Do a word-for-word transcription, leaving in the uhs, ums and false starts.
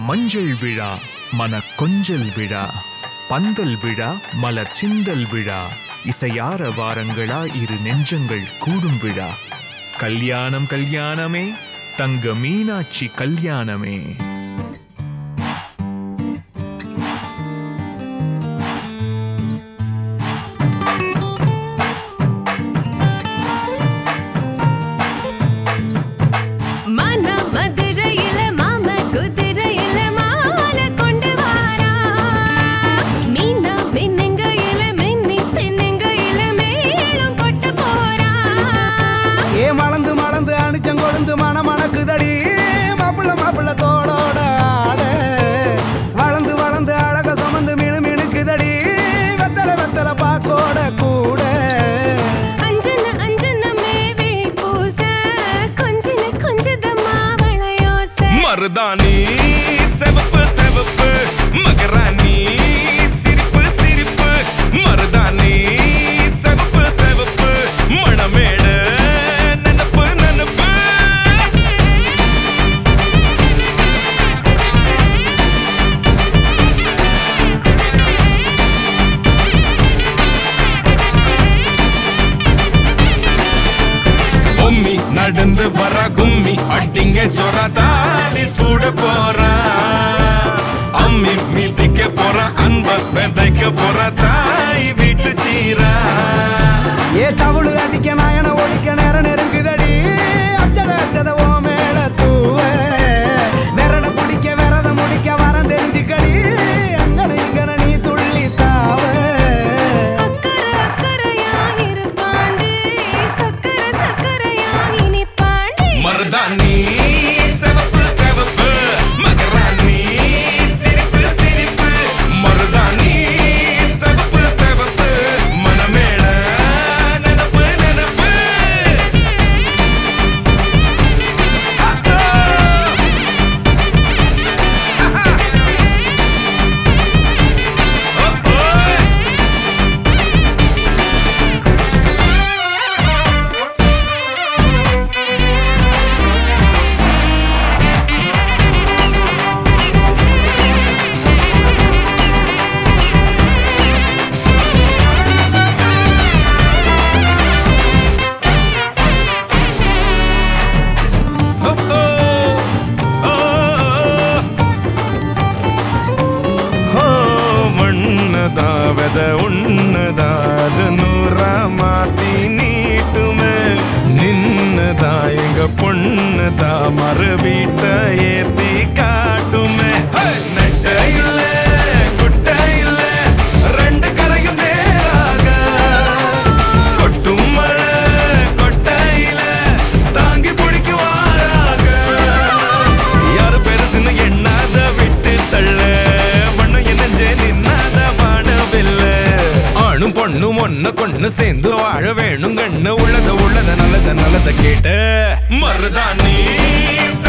மஞ்சள் விழா மன கொஞ்சல் விழா பந்தல் விழா மலர் சிந்தல் விழா இசையார வாரங்களா இரு நெஞ்சங்கள் கூடும் விழா கல்யாணம் கல்யாணமே தங்க மீனாட்சி கல்யாணமே. மருதாணி செவப்பு செவப்பு மகராணி சிரிப்பு சிரிப்பு மருதாணி செவப்பு செவப்பு மணமேட நனப்பு நனப்பு பொம்மி நடந்து வர கும்மி அட்டிங்க ஜொரா தாலி சூட போறா அம்மி மீதிக்க போறா அன்ப விதைக்க போறா தாய் வீட்டு சீரா. ஏ தவுளு அடிக்க நாயன ஒழிக்க நேரம் நெருங்குதடி அச்சத அச்சத ஓ மேல தூவ விரட பிடிக்க விரத முடிக்க வரம் தெரிஞ்சுக்கடி அங்கன இங்கன நீ துள்ளி தாவ மருதாணி செவப்பு செவப்பு மகராணி சிரிப்பு சிரிப்பு மருதாணி செவப்பு செவப்பு மணமேட நனப்பு நனப்பு. மண்ணதாவத உன்னதாது நூறா மாத்தி நீட்டுமே நின்னதா எங்க பொண்ணுதா மறு வீட்ட ஏத்தி காட்டுமே. நெட்ட இல்ல குட்ட இல்ல ரெண்டு கரையும் நேராக கொட்டும் மழை கொட்டையில தாங்கி பிடிக்குவாராக யாரு பெருசுன்னு எண்ணாத விட்டு தள்ள ஆணும் பொண்ணும் ஒன்ன கொண்டு சேர்ந்து வாழ வேணும் கண்ணு உள்ளத உள்ளத நல்லத நல்லத கேட்டு மருதாணி